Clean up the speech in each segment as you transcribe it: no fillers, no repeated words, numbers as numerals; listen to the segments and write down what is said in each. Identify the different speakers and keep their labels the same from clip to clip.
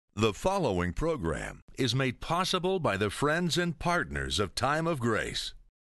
Speaker 1: The following program is made possible by the friends and partners of Time of Grace.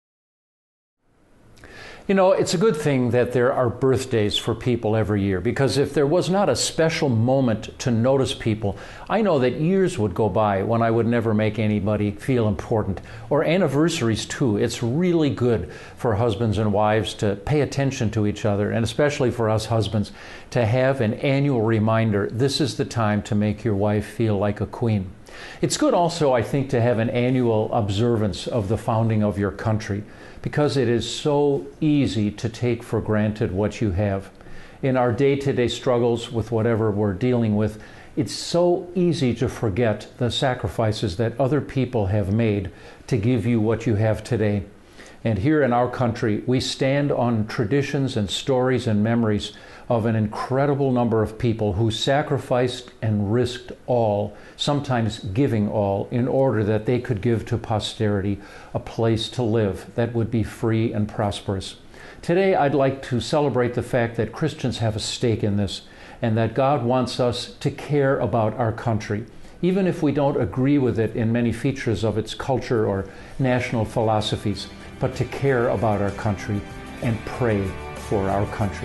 Speaker 2: You know, it's a good thing that there are birthdays for people every year, because if there was not a special moment to notice people, I know that years would go by when I would never make anybody feel important. Or anniversaries too. It's really good for husbands and wives to pay attention to each other, and especially for us husbands, to have an annual reminder, this is the time to make your wife feel like a queen. It's good also, I think, to have an annual observance of the founding of your country, because it is so easy to take for granted what you have. In our day-to-day struggles with whatever we're dealing with, it's so easy to forget the sacrifices that other people have made to give you what you have today. And here in our country, we stand on traditions and stories and memories of an incredible number of people who sacrificed and risked all, sometimes giving all, in order that they could give to posterity a place to live that would be free and prosperous. Today, I'd like to celebrate the fact that Christians have a stake in this, and that God wants us to care about our country, even if we don't agree with it in many features of its culture or national philosophies, but to care about our country and pray for our country.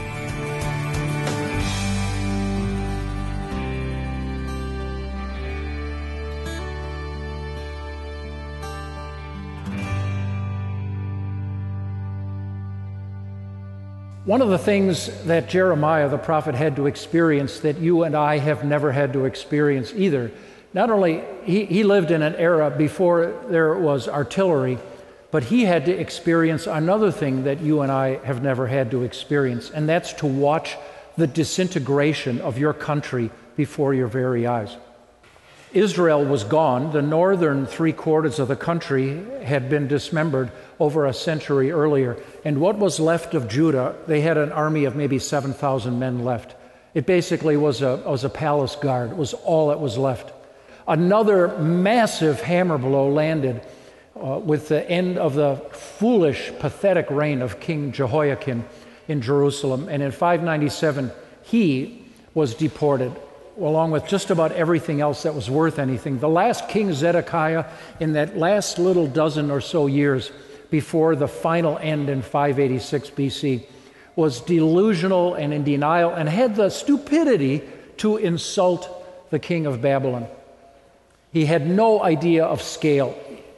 Speaker 2: One of the things that Jeremiah the prophet had to experience that you and I have never had to experience either, not only he lived in an era before there was artillery, but he had to experience another thing that you and I have never had to experience, and that's to watch the disintegration of your country before your very eyes. Israel was gone. The northern three-quarters of the country had been dismembered over a century earlier. And what was left of Judah, they had an army of maybe 7,000 men left. It basically was a palace guard. It was all that was left. Another massive hammer blow landed with the end of the foolish, pathetic reign of King Jehoiakim in Jerusalem. And in 597, he was deported, along with just about everything else that was worth anything. The last king, Zedekiah, in that last little dozen or so years before the final end in 586 BC, was delusional and in denial and had the stupidity to insult the king of Babylon. He had no idea of scale.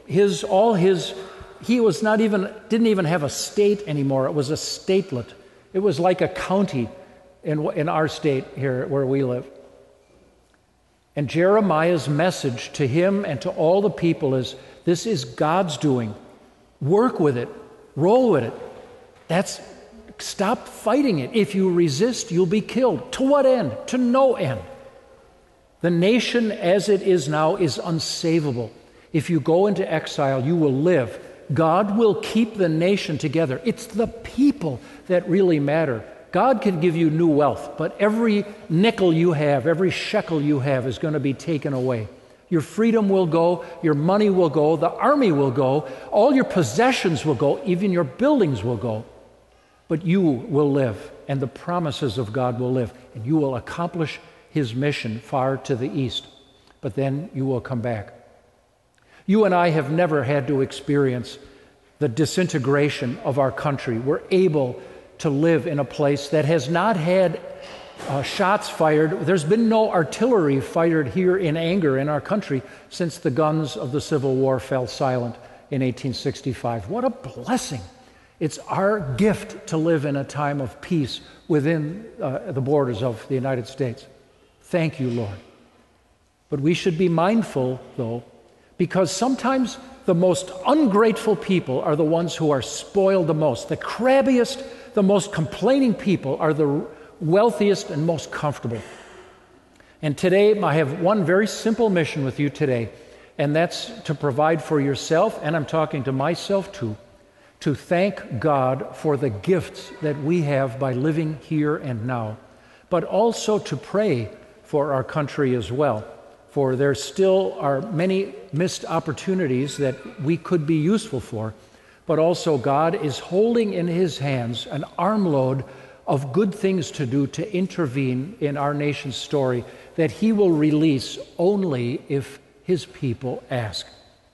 Speaker 2: He was didn't even have a state anymore. It was a statelet. It was like a county in our state here where we live. And Jeremiah's message to him and to all the people is, this is God's doing. Work with it. Roll with it. Stop fighting it. If you resist, you'll be killed. To what end? To no end. The nation as it is now is unsavable. If you go into exile, you will live. God will keep the nation together. It's the people that really matter. God can give you new wealth, but every nickel you have, every shekel you have is going to be taken away. Your freedom will go, your money will go, the army will go, all your possessions will go, even your buildings will go. But you will live, and the promises of God will live, and you will accomplish His mission far to the east. But then you will come back. You and I have never had to experience the disintegration of our country. We're able to live in a place that has not had shots fired. There's been no artillery fired here in anger in our country since the guns of the Civil War fell silent in 1865. What a blessing. It's our gift to live in a time of peace within the borders of the United States. Thank you, Lord. But we should be mindful, though, because sometimes the most ungrateful people are the ones who are spoiled the most. The crabbiest, the most complaining people are the wealthiest and most comfortable. And today, I have one very simple mission with you today, and that's to provide for yourself, and I'm talking to myself too, to thank God for the gifts that we have by living here and now, but also to pray for our country as well, for there still are many missed opportunities that we could be useful for, but also God is holding in His hands an armload of good things to do to intervene in our nation's story that he will release only if his people ask.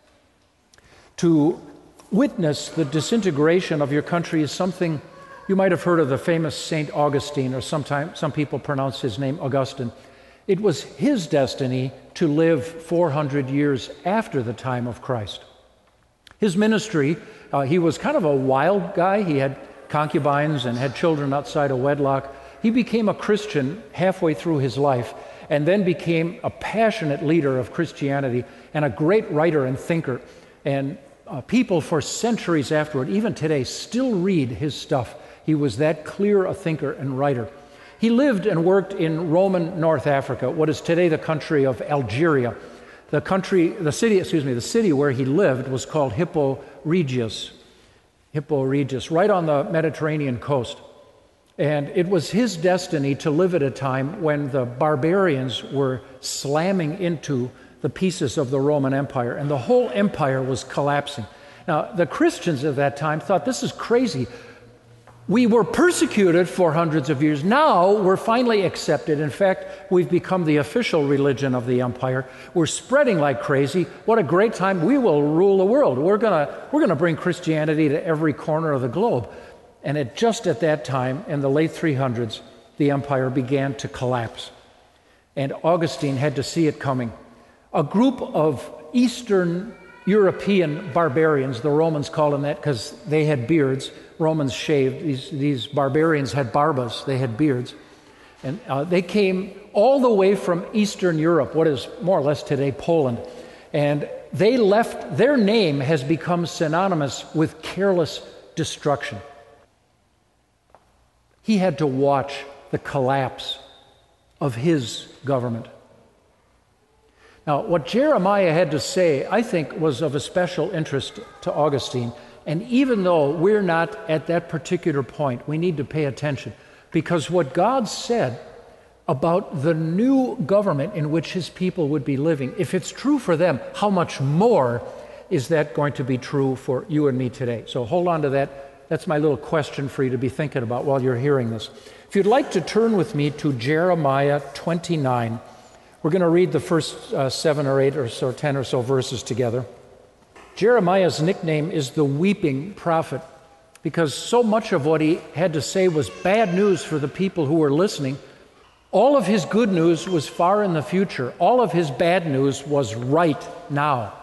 Speaker 2: To witness the disintegration of your country is something you might have heard of, the famous St. Augustine, or sometimes some people pronounce his name Augustine. It was his destiny to live 400 years after the time of Christ. His ministry, he was kind of a wild guy. He had concubines and had children outside of wedlock. He became a Christian halfway through his life and then became a passionate leader of Christianity and a great writer and thinker. And people for centuries afterward, even today, still read his stuff. He was that clear a thinker and writer. He lived and worked in Roman North Africa, what is today the country of Algeria. The city where he lived was called Hippo Regius, right on the Mediterranean coast. And it was his destiny to live at a time when the barbarians were slamming into the pieces of the Roman Empire, and the whole empire was collapsing. Now, the Christians of that time thought, this is crazy. We were persecuted for hundreds of years. Now we're finally accepted. In fact, we've become the official religion of the empire. We're spreading like crazy. What a great time. We will rule the world. We're gonna bring Christianity to every corner of the globe. And just at that time, in the late 300s, the empire began to collapse. And Augustine had to see it coming. A group of Eastern European barbarians, the Romans called them that because they had beards. Romans shaved. These barbarians had barbas. They had beards. And they came all the way from Eastern Europe, what is more or less today Poland. And they left, their name has become synonymous with careless destruction. He had to watch the collapse of his government. Now, what Jeremiah had to say, I think, was of a special interest to Augustine. And even though we're not at that particular point, we need to pay attention. Because what God said about the new government in which his people would be living, if it's true for them, how much more is that going to be true for you and me today? So hold on to that. That's my little question for you to be thinking about while you're hearing this. If you'd like to turn with me to Jeremiah 29, we're going to read the first 7 or 8 or so, 10 or so verses together. Jeremiah's nickname is the Weeping Prophet because so much of what he had to say was bad news for the people who were listening. All of his good news was far in the future. All of his bad news was right now.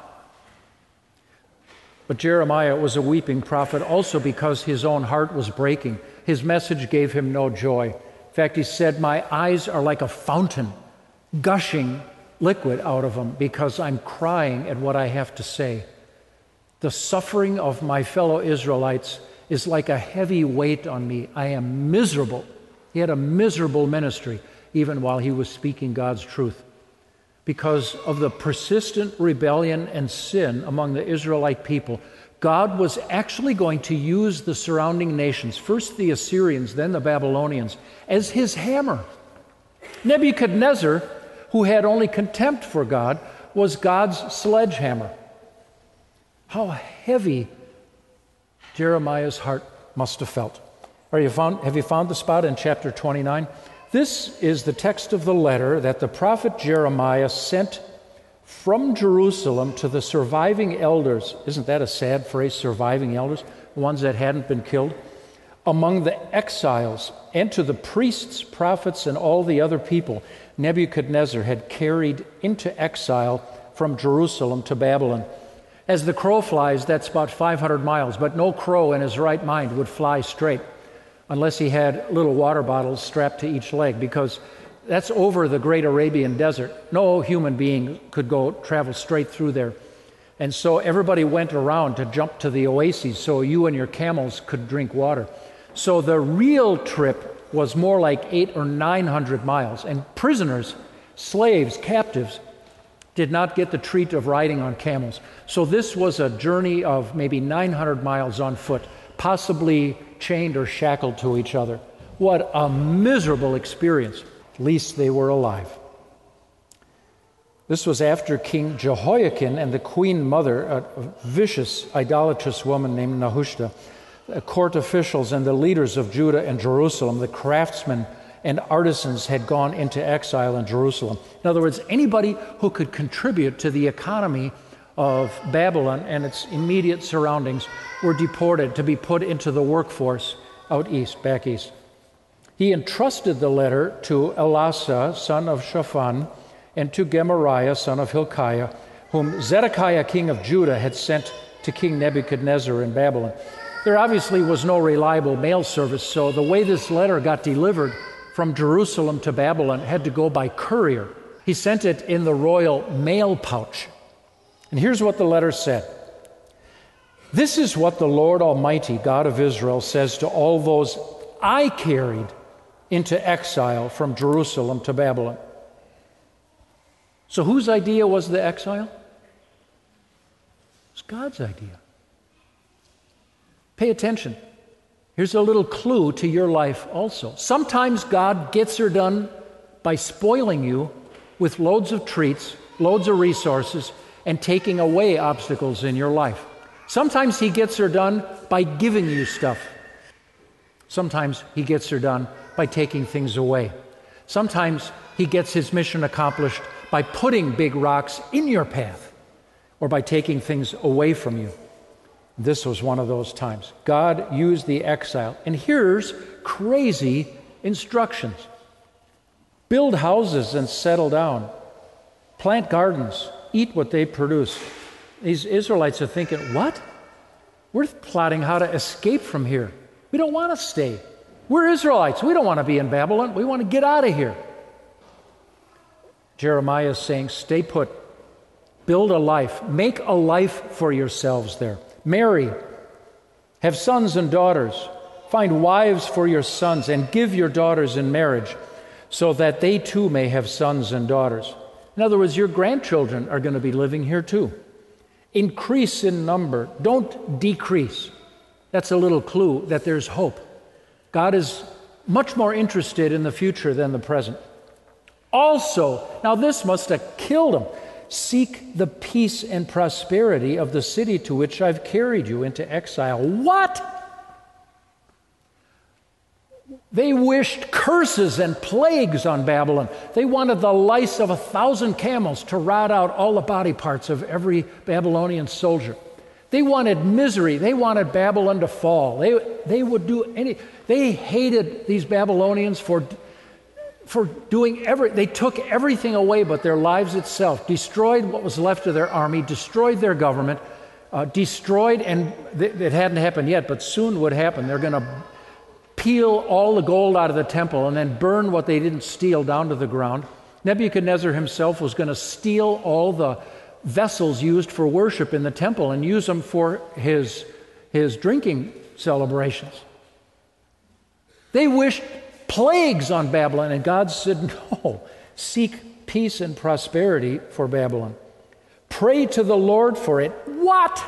Speaker 2: But Jeremiah was a weeping prophet also because his own heart was breaking. His message gave him no joy. In fact, he said, "My eyes are like a fountain, gushing liquid out of them because I'm crying at what I have to say. The suffering of my fellow Israelites is like a heavy weight on me. I am miserable." He had a miserable ministry even while he was speaking God's truth. Because of the persistent rebellion and sin among the Israelite people, God was actually going to use the surrounding nations, first the Assyrians, then the Babylonians, as his hammer. Nebuchadnezzar, who had only contempt for God, was God's sledgehammer. How heavy Jeremiah's heart must have felt. Have you found the spot in chapter 29? This is the text of the letter that the prophet Jeremiah sent from Jerusalem to the surviving elders. Isn't that a sad phrase, surviving elders? The ones that hadn't been killed. Among the exiles, and to the priests, prophets, and all the other people Nebuchadnezzar had carried into exile from Jerusalem to Babylon. As the crow flies, that's about 500 miles, but no crow in his right mind would fly straight unless he had little water bottles strapped to each leg, because that's over the great Arabian desert. No human being could travel straight through there. And so everybody went around to jump to the oases so you and your camels could drink water. So the real trip was more like 800 or 900 miles. And prisoners, slaves, captives, did not get the treat of riding on camels. So this was a journey of maybe 900 miles on foot, possibly chained or shackled to each other. What a miserable experience. At least they were alive. This was after King Jehoiakim and the queen mother, a vicious, idolatrous woman named Nehushta. court officials and the leaders of Judah and Jerusalem, the craftsmen and artisans, had gone into exile in Jerusalem. In other words, anybody who could contribute to the economy of Babylon and its immediate surroundings were deported to be put into the workforce out east, back east. He entrusted the letter to Elasah, son of Shaphan, and to Gemariah, son of Hilkiah, whom Zedekiah, king of Judah, had sent to King Nebuchadnezzar in Babylon. There obviously was no reliable mail service, so the way this letter got delivered from Jerusalem to Babylon had to go by courier. He sent it in the royal mail pouch. And here's what the letter said. This is what the Lord Almighty, God of Israel, says to all those I carried into exile from Jerusalem to Babylon. So whose idea was the exile? It was God's idea. Pay attention. Here's a little clue to your life also. Sometimes God gets her done by spoiling you with loads of treats, loads of resources, and taking away obstacles in your life. Sometimes He gets her done by giving you stuff. Sometimes He gets her done by taking things away. Sometimes He gets His mission accomplished by putting big rocks in your path or by taking things away from you. This was one of those times. God used the exile. And here's crazy instructions. Build houses and settle down. Plant gardens. Eat what they produce. These Israelites are thinking, what? We're plotting how to escape from here. We don't want to stay. We're Israelites. We don't want to be in Babylon. We want to get out of here. Jeremiah is saying, stay put. Build a life. Make a life for yourselves there. Marry. Have sons and daughters. Find wives for your sons and give your daughters in marriage so that they too may have sons and daughters. In other words, your grandchildren are going to be living here too. Increase in number. Don't decrease. That's a little clue that there's hope. God is much more interested in the future than the present. Also, now this must have killed him. Seek the peace and prosperity of the city to which I've carried you into exile. What? They wished curses and plagues on Babylon. They wanted the lice of 1,000 camels to rot out all the body parts of every Babylonian soldier. They wanted misery. They wanted Babylon to fall. They would do any. They hated these Babylonians for doing they took everything away but their lives itself, destroyed what was left of their army, destroyed their government, destroyed, and it hadn't happened yet, but soon would happen. They're going to peel all the gold out of the temple and then burn what they didn't steal down to the ground. Nebuchadnezzar himself was going to steal all the vessels used for worship in the temple and use them for his drinking celebrations. They wished plagues on Babylon, and God said, no, seek peace and prosperity for Babylon. Pray to the Lord for it. What?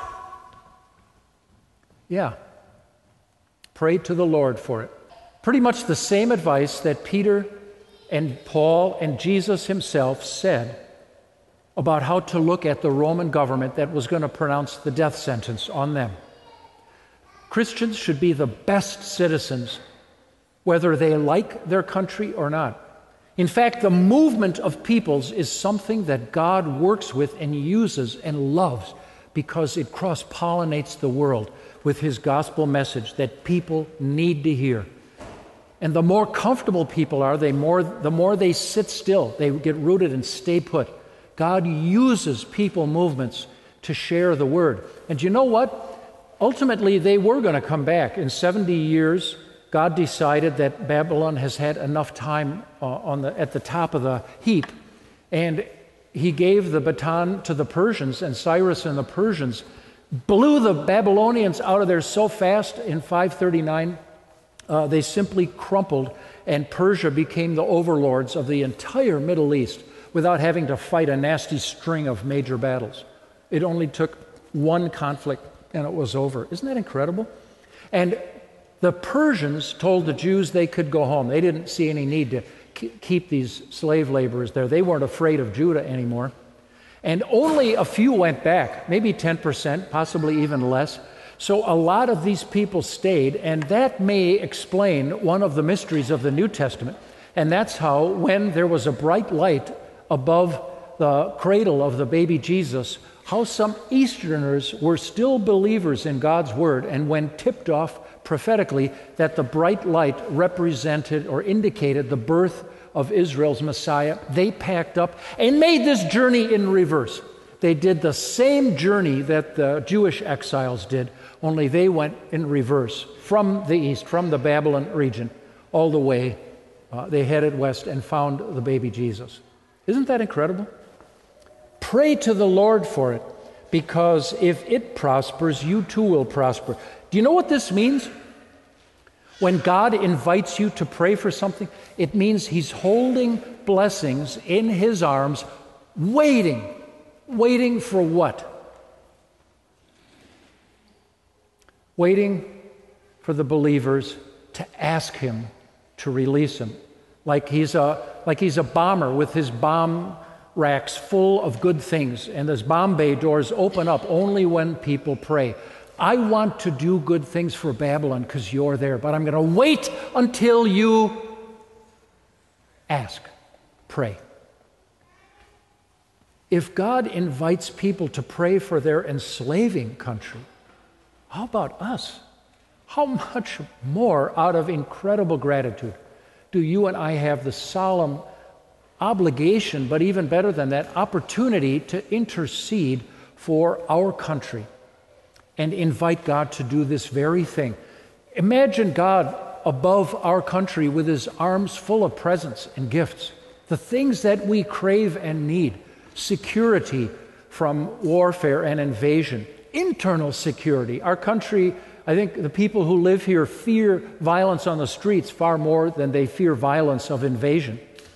Speaker 2: Yeah. Pray to the Lord for it. Pretty much the same advice that Peter and Paul and Jesus himself said about how to look at the Roman government that was going to pronounce the death sentence on them. Christians should be the best citizens whether they like their country or not. In fact, the movement of peoples is something that God works with and uses and loves because it cross-pollinates the world with His gospel message that people need to hear. And the more comfortable people are, the more they sit still, they get rooted and stay put. God uses people movements to share the word. And you know what? Ultimately, they were going to come back. In 70 years, God decided that Babylon has had enough time at the top of the heap, and He gave the baton to the Persians, and Cyrus and the Persians blew the Babylonians out of there so fast in 539, they simply crumpled, and Persia became the overlords of the entire Middle East without having to fight a nasty string of major battles. It only took one conflict, and it was over. Isn't that incredible? And the Persians told the Jews they could go home. They didn't see any need to keep these slave laborers there. They weren't afraid of Judah anymore. And only a few went back, maybe 10%, possibly even less. So a lot of these people stayed, and that may explain one of the mysteries of the New Testament. And that's how, when there was a bright light above the cradle of the baby Jesus, how some Easterners were still believers in God's Word, and when tipped off prophetically that the bright light represented or indicated the birth of Israel's Messiah, they packed up and made this journey in reverse. They did the same journey that the Jewish exiles did, only they went in reverse from the east, from the Babylon region, all the way. They headed west and found the baby Jesus. Isn't that incredible? Pray to the Lord for it, because if it prospers, you too will prosper. Do you know what this means? When God invites you to pray for something, it means He's holding blessings in His arms, waiting. Waiting for what? Waiting for the believers to ask Him to release them. Like he's a bomber with his bomb racks full of good things, and those bomb bay doors open up only when people pray. I want to do good things for Babylon because you're there, but I'm going to wait until you ask, pray. If God invites people to pray for their enslaving country, how about us? How much more, out of incredible gratitude, do you and I have the solemn obligation, but even better than that, opportunity to intercede for our country and invite God to do this very thing? Imagine God above our country with His arms full of presents and gifts, the things that we crave and need: security from warfare and invasion, internal security. Our country, I think the people who live here fear violence on the streets far more than they fear violence of invasion.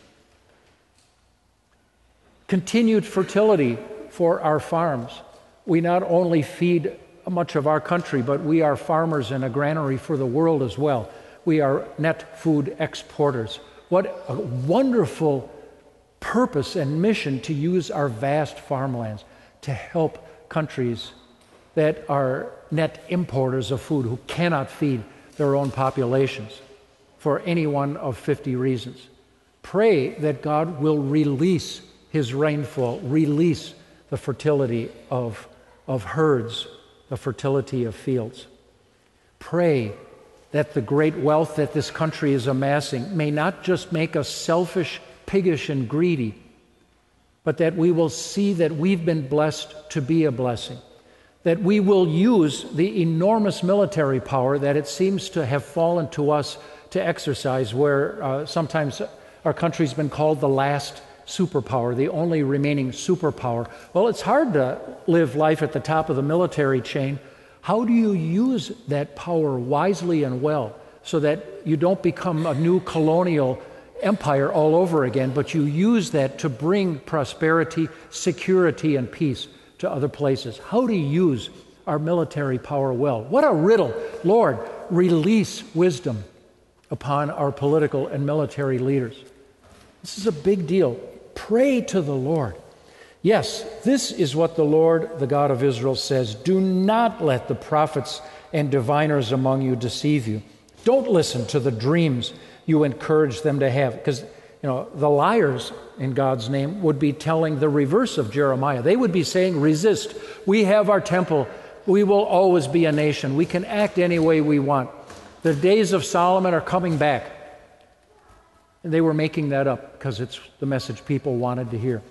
Speaker 2: Continued fertility for our farms. We not only feed much of our country, but we are farmers in a granary for the world as well. We are net food exporters. What a wonderful purpose and mission to use our vast farmlands to help countries that are net importers of food, who cannot feed their own populations for any one of 50 reasons. Pray that God will release His rainfall, release the fertility of herds, the fertility of fields. Pray that the great wealth that this country is amassing may not just make us selfish, piggish, and greedy, but that we will see that we've been blessed to be a blessing, that we will use the enormous military power that it seems to have fallen to us to exercise, where sometimes our country's been called the last superpower, the only remaining superpower. Well, it's hard to live life at the top of the military chain. How do you use that power wisely and well so that you don't become a new colonial empire all over again, but you use that to bring prosperity, security, and peace to other places? How to use our military power well? What a riddle. Lord, release wisdom upon our political and military leaders. This is a big deal. Pray to the Lord. Yes, this is what the Lord, the God of Israel, says: do not let the prophets and diviners among you deceive you. Don't listen to the dreams you encourage them to have, because the liars in God's name would be telling the reverse of Jeremiah. They would be saying, resist. We have our temple. We will always be a nation. We can act any way we want. The days of Solomon are coming back. And they were making that up because it's the message people wanted to hear.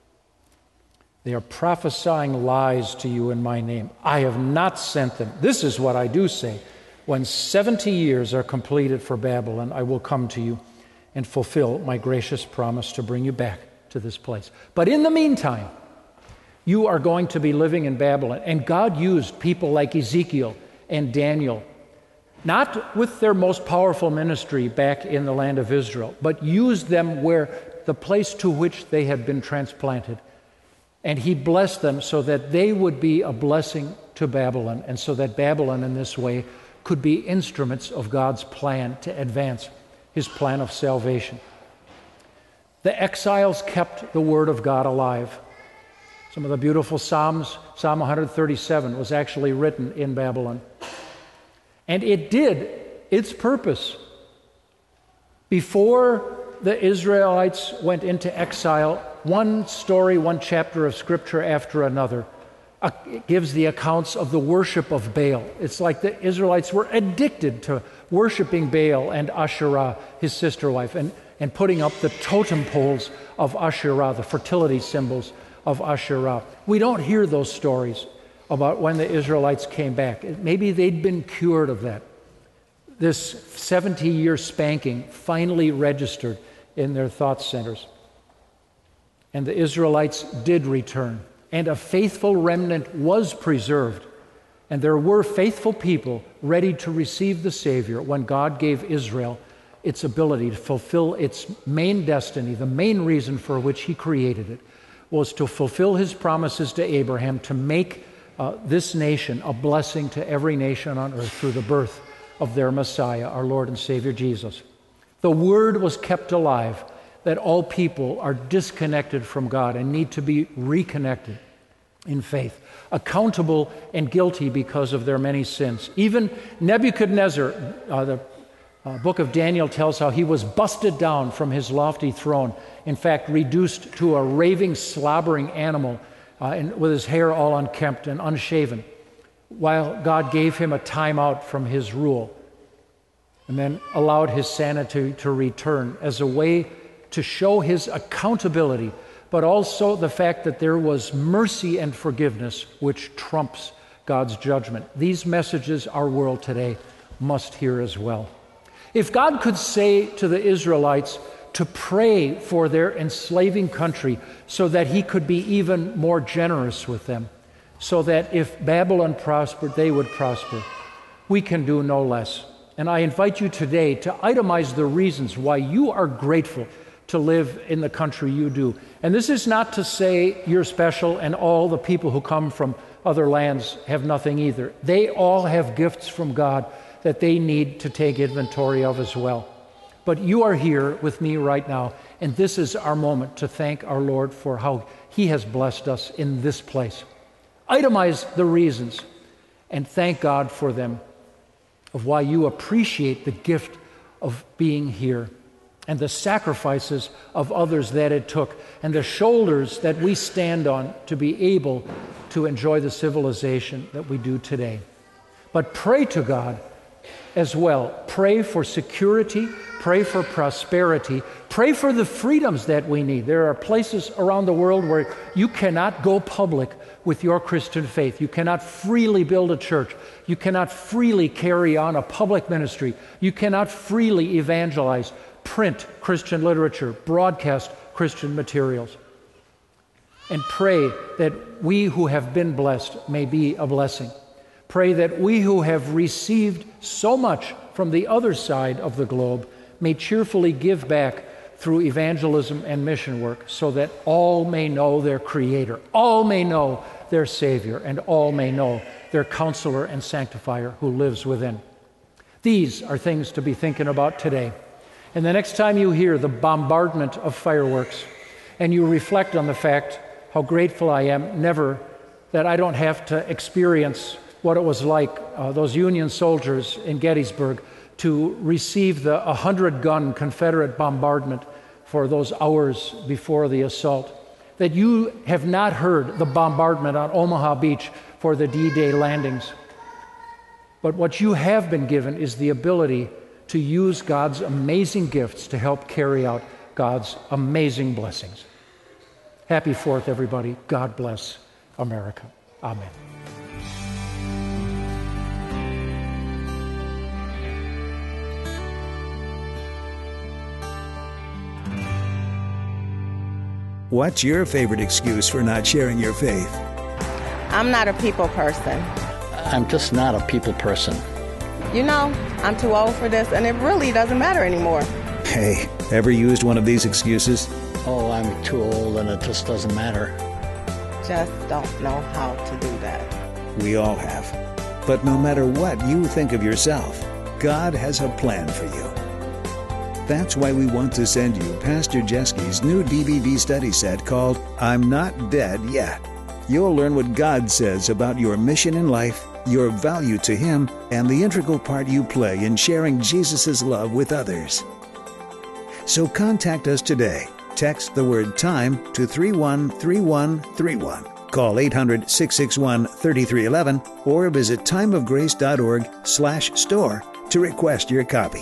Speaker 2: They are prophesying lies to you in my name. I have not sent them. This is what I do say. When 70 years are completed for Babylon, I will come to you and fulfill my gracious promise to bring you back to this place. But in the meantime, you are going to be living in Babylon. And God used people like Ezekiel and Daniel, not with their most powerful ministry back in the land of Israel, but used them where the place to which they had been transplanted. And He blessed them so that they would be a blessing to Babylon, and so that Babylon in this way could be instruments of God's plan to advance His plan of salvation. The exiles kept the Word of God alive. Some of the beautiful Psalms, Psalm 137 was actually written in Babylon. And it did its purpose. Before the Israelites went into exile, one story, one chapter of Scripture after another gives the accounts of the worship of Baal. It's like the Israelites were addicted to worshiping Baal and Asherah, his sister wife, and putting up the totem poles of Asherah, the fertility symbols of Asherah. We don't hear those stories about when the Israelites came back. Maybe they'd been cured of that. This 70-year spanking finally registered in their thought centers. And the Israelites did return, and a faithful remnant was preserved. And there were faithful people ready to receive the Savior when God gave Israel its ability to fulfill its main destiny. The main reason for which He created it was to fulfill His promises to Abraham to make this nation a blessing to every nation on earth through the birth of their Messiah, our Lord and Savior Jesus. The Word was kept alive that all people are disconnected from God and need to be reconnected in faith, accountable and guilty because of their many sins. Even Nebuchadnezzar, the book of Daniel tells how he was busted down from his lofty throne, in fact, reduced to a raving, slobbering animal with his hair all unkempt and unshaven, while God gave him a time out from his rule and then allowed his sanity to return as a way to show his accountability, but also the fact that there was mercy and forgiveness which trumps God's judgment. These messages our world today must hear as well. If God could say to the Israelites to pray for their enslaving country so that He could be even more generous with them, so that if Babylon prospered, they would prosper, we can do no less. And I invite you today to itemize the reasons why you are grateful to live in the country you do. And this is not to say you're special and all the people who come from other lands have nothing either. They all have gifts from God that they need to take inventory of as well. But you are here with me right now, and this is our moment to thank our Lord for how He has blessed us in this place. Itemize the reasons and thank God for them, of why you appreciate the gift of being here and the sacrifices of others that it took and the shoulders that we stand on to be able to enjoy the civilization that we do today. But pray to God as well. Pray for security, pray for prosperity, pray for the freedoms that we need. There are places around the world where you cannot go public with your Christian faith. You cannot freely build a church. You cannot freely carry on a public ministry. You cannot freely evangelize, print Christian literature, broadcast Christian materials. And pray that we who have been blessed may be a blessing. Pray that we who have received so much from the other side of the globe may cheerfully give back through evangelism and mission work, so that all may know their Creator, all may know their Savior, and all may know their Counselor and Sanctifier who lives within. These are things to be thinking about today. And the next time you hear the bombardment of fireworks and you reflect on the fact how grateful I am never that I don't have to experience what it was like, those Union soldiers in Gettysburg, to receive the 100-gun Confederate bombardment for those hours before the assault, that you have not heard the bombardment on Omaha Beach for the D-Day landings. But what you have been given is the ability to use God's amazing gifts to help carry out God's amazing blessings. Happy 4th, everybody. God bless America. Amen.
Speaker 3: What's your favorite excuse for not sharing your faith?
Speaker 4: I'm not a people person.
Speaker 5: I'm just not a people person.
Speaker 4: You know, I'm too old for this, and it really doesn't matter anymore.
Speaker 3: Hey, ever used one of these excuses?
Speaker 5: Oh, I'm too old and it just doesn't matter.
Speaker 4: Just don't know how to do that.
Speaker 3: We all have. But no matter what you think of yourself, God has a plan for you. That's why we want to send you Pastor Jeski's new DVD study set called I'm Not Dead Yet. you'll learn what God says about your mission in life, your value to Him, and the integral part you play in sharing Jesus' love with others. So contact us today. Text the word TIME to 313131. Call 800-661-3311 or visit timeofgrace.org/store to request your copy.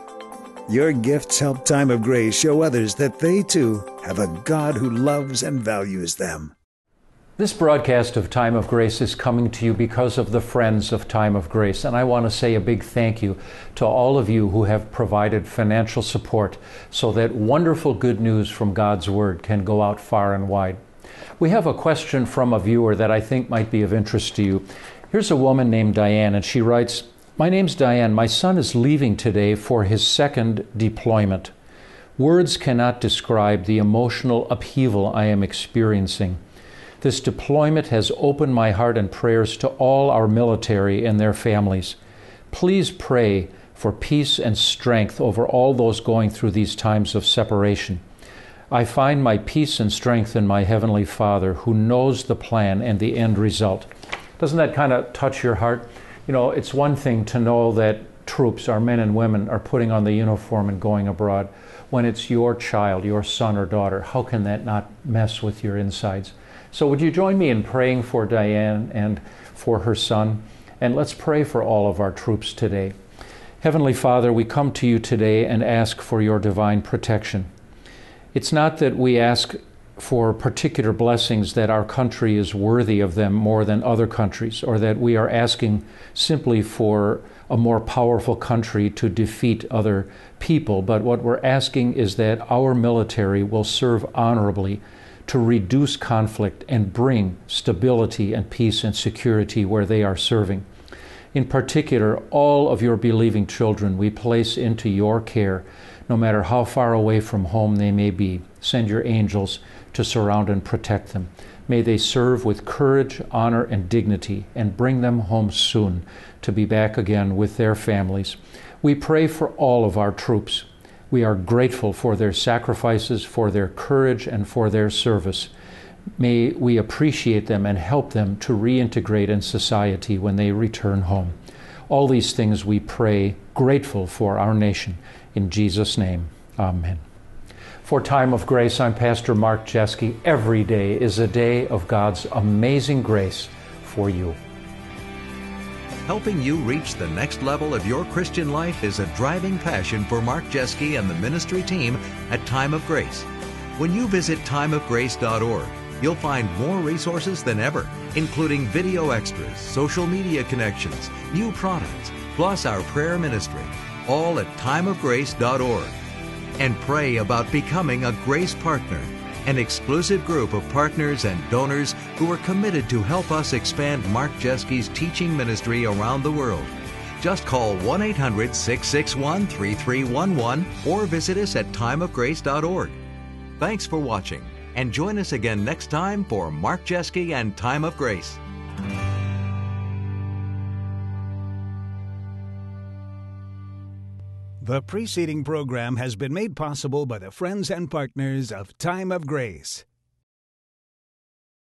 Speaker 3: Your gifts help Time of Grace show others that they too have a God who loves and values them.
Speaker 2: This broadcast of Time of Grace is coming to you because of the friends of Time of Grace, and I want to say a big thank you to all of you who have provided financial support so that wonderful good news from God's Word can go out far and wide. We have a question from a viewer that I think might be of interest to you. Here's a woman named Diane, and she writes, "My name's Diane. My son is leaving today for his second deployment. Words cannot describe the emotional upheaval I am experiencing. This deployment has opened my heart and prayers to all our military and their families. Please pray for peace and strength over all those going through these times of separation. I find my peace and strength in my Heavenly Father, who knows the plan and the end result." Doesn't that kind of touch your heart? You know, it's one thing to know that troops, our men and women, are putting on the uniform and going abroad. When it's your child, your son or daughter, how can that not mess with your insides? So would you join me in praying for Diane and for her son? And let's pray for all of our troops today. Heavenly Father, we come to you today and ask for your divine protection. It's not that we ask for particular blessings that our country is worthy of them more than other countries, or that we are asking simply for a more powerful country to defeat other people, but what we're asking is that our military will serve honorably to reduce conflict and bring stability and peace and security where they are serving. In particular, all of your believing children we place into your care, no matter how far away from home they may be. Send your angels to surround and protect them. May they serve with courage, honor, and dignity, and bring them home soon to be back again with their families. We pray for all of our troops. We are grateful for their sacrifices, for their courage, and for their service. May we appreciate them and help them to reintegrate in society when they return home. All these things we pray, grateful for our nation. In Jesus' name, amen. For Time of Grace, I'm Pastor Mark Jeske. Every day is a day of God's amazing grace for you.
Speaker 1: Helping you reach the next level of your Christian life is a driving passion for Mark Jeske and the ministry team at Time of Grace. When you visit timeofgrace.org, you'll find more resources than ever, including video extras, social media connections, new products, plus our prayer ministry, all at timeofgrace.org. And pray about becoming a Grace Partner, an exclusive group of partners and donors who are committed to help us expand Mark Jeske's teaching ministry around the world. Just call 1-800-661-3311 or visit us at timeofgrace.org. Thanks for watching, and join us again next time for Mark Jeske and Time of Grace.
Speaker 3: The preceding program has been made possible by the friends and partners of Time of Grace.